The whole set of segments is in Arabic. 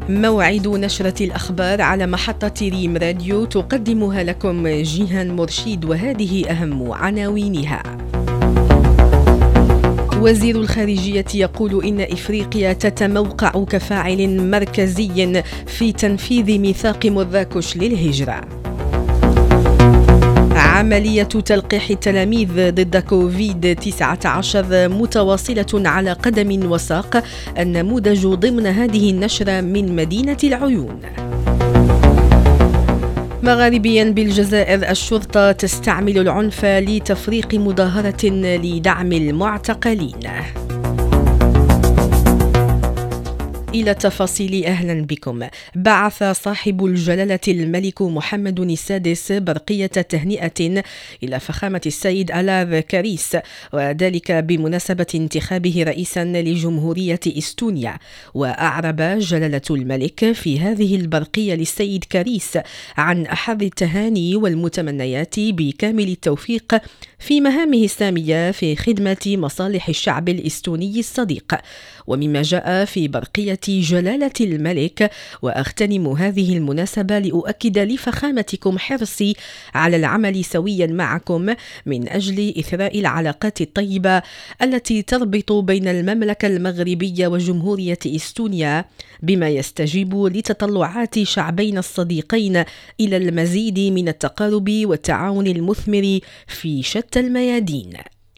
موعد نشرة الأخبار على محطة ريم راديو، تقدمها لكم جيهان مرشيد، وهذه أهم عناوينها. وزير الخارجية يقول إن إفريقيا تتموقع كفاعل مركزي في تنفيذ ميثاق مراكش للهجرة. عملية تلقيح التلاميذ ضد كوفيد-19 متواصلة على قدم وساق، النموذج ضمن هذه النشرة من مدينة العيون. مغاربيا بالجزائر، الشرطة تستعمل العنف لتفريق مظاهرة لدعم المعتقلين. إلى التفاصيل، أهلا بكم. بعث صاحب الجلالة الملك محمد السادس برقية تهنئة إلى فخامة السيد ألاذ كاريس، وذلك بمناسبة انتخابه رئيسا لجمهورية إستونيا. وأعرب جلالة الملك في هذه البرقية للسيد كاريس عن أحب التهاني والمتمنيات بكامل التوفيق في مهامه السامية في خدمة مصالح الشعب الإستوني الصديق. ومما جاء في برقية جلالة الملك: وأغتنم هذه المناسبة لأؤكد لفخامتكم حرصي على العمل سويا معكم من أجل إثراء العلاقات الطيبة التي تربط بين المملكة المغربية وجمهورية إستونيا، بما يستجيب لتطلعات شعبين الصديقين إلى المزيد من التقارب والتعاون المثمر في شتى الميادين.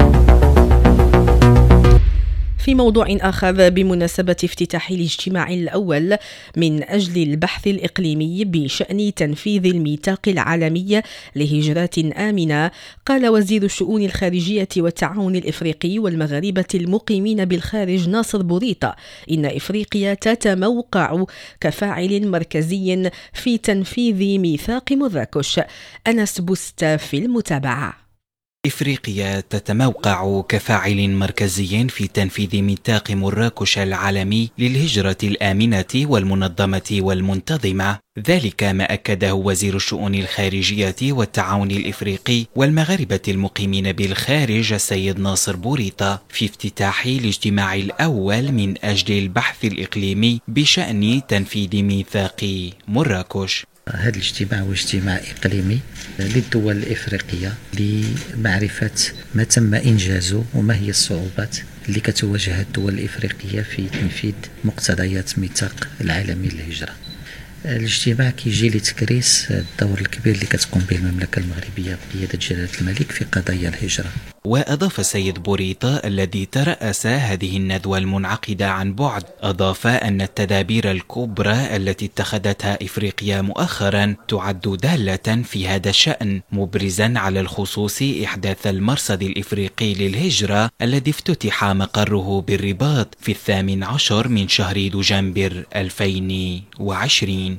في موضوع آخر، بمناسبة افتتاح الاجتماع الأول من أجل البحث الإقليمي بشأن تنفيذ الميثاق العالمي لهجرات آمنة، قال وزير الشؤون الخارجية والتعاون الإفريقي والمغاربة المقيمين بالخارج ناصر بوريطة إن إفريقيا تتموقع كفاعل مركزي في تنفيذ ميثاق مراكش. أنس بوست في المتابعة. إفريقيا تتموقع كفاعل مركزي في تنفيذ ميثاق مراكش العالمي للهجرة الآمنة والمنظمة والمنتظمة، ذلك ما أكده وزير الشؤون الخارجية والتعاون الإفريقي والمغاربة المقيمين بالخارج السيد ناصر بوريطة في افتتاح الاجتماع الأول من أجل البحث الإقليمي بشأن تنفيذ ميثاق مراكش. هذا الاجتماع هو اجتماع إقليمي للدول الإفريقية لمعرفة ما تم إنجازه وما هي الصعوبات اللي كتواجه الدول الإفريقية في تنفيذ مقتضيات ميثاق العالمي للهجرة. الاجتماع كيجي لتكريس الدور الكبير اللي كتقوم به المملكة المغربية بقيادة جلالة الملك في قضايا الهجرة. وأضاف السيد بوريطة الذي ترأس هذه الندوة المنعقدة عن بعد، أضاف أن التدابير الكبرى التي اتخذتها إفريقيا مؤخرا تعد دالة في هذا الشأن، مبرزا على الخصوص إحداث المرصد الإفريقي للهجرة الذي افتتح مقره بالرباط في 18 من شهر دجنبر 2020.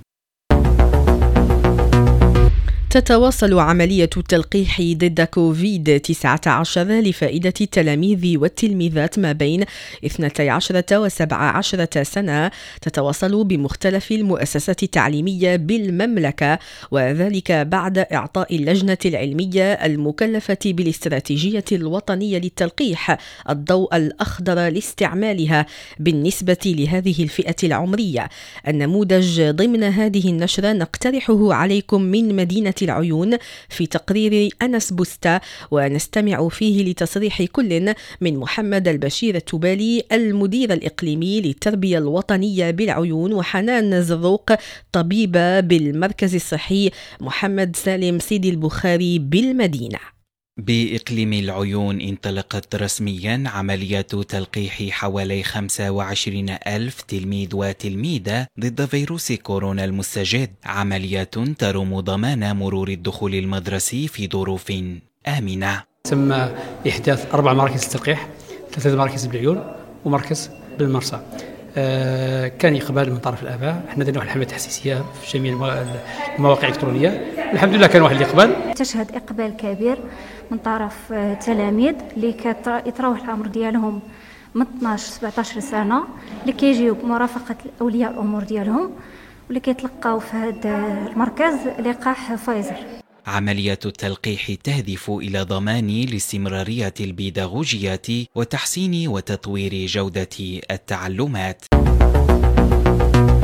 تتواصل عملية التلقيح ضد كوفيد-19 لفائدة التلاميذ والتلميذات ما بين 12 و17 سنة، تتواصل بمختلف المؤسسات التعليمية بالمملكة، وذلك بعد إعطاء اللجنة العلمية المكلفة بالاستراتيجية الوطنية للتلقيح الضوء الأخضر لاستعمالها بالنسبة لهذه الفئة العمرية. النموذج ضمن هذه النشرة نقترحه عليكم من مدينة العيون في تقرير أنس بوستا، ونستمع فيه لتصريح كل من محمد البشير التبالي المدير الإقليمي للتربية الوطنية بالعيون، وحنان زروق طبيبة بالمركز الصحي محمد سالم سيدي البخاري بالمدينة. بإقليم العيون انطلقت رسميا عملية تلقيح حوالي 25,000 تلميذ وتلميذة ضد فيروس كورونا المستجد، عملية ترم ضمان مرور الدخول المدرسي في ظروف آمنة. تم إحداث 4 مراكز تلقيح، 3 مراكز بالعيون ومركز بالمرصى. كان إقبال من طرف الآباء، احنا درنا واحد الحملة تحسيسية في جميع المواقع الإلكترونية، الحمد لله كان واحد الإقبال. تشهد إقبال كبير من طرف التلاميذ اللي كيتراوح العمر ديالهم من 12-17 سنة، اللي كيجيو بمرافقة أولياء الأمور ديالهم واللي كيتلقاو في هذا المركز لقاح فايزر. عملية التلقيح تهدف إلى ضمان الاستمرارية البيداغوجية وتحسين وتطوير جودة التعلمات.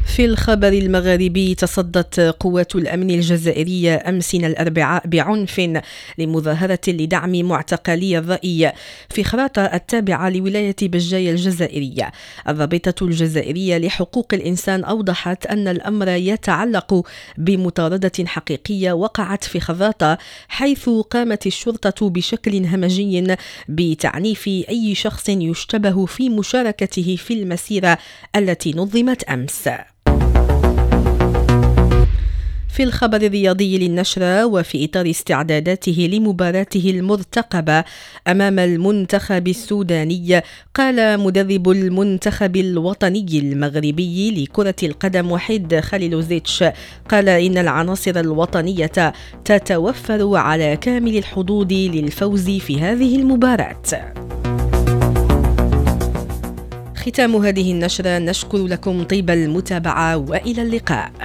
في الخبر المغاربي، تصدت قوات الأمن الجزائرية أمس الأربعاء بعنف لمظاهرة لدعم معتقلي الرأي في خراطة التابعة لولاية بجاية الجزائرية. الرابطة الجزائرية لحقوق الإنسان أوضحت أن الأمر يتعلق بمطاردة حقيقية وقعت في خراطة، حيث قامت الشرطة بشكل همجي بتعنيف أي شخص يشتبه في مشاركته في المسيرة التي نظمت أمس. في الخبر الرياضي للنشرة، وفي إطار استعداداته لمباراته المرتقبة أمام المنتخب السوداني، قال مدرب المنتخب الوطني المغربي لكرة القدم وحيد خليلوزيتش قال إن العناصر الوطنية تتوفر على كامل الحظوظ للفوز في هذه المباراة. ختام هذه النشرة، نشكر لكم طيب المتابعة وإلى اللقاء.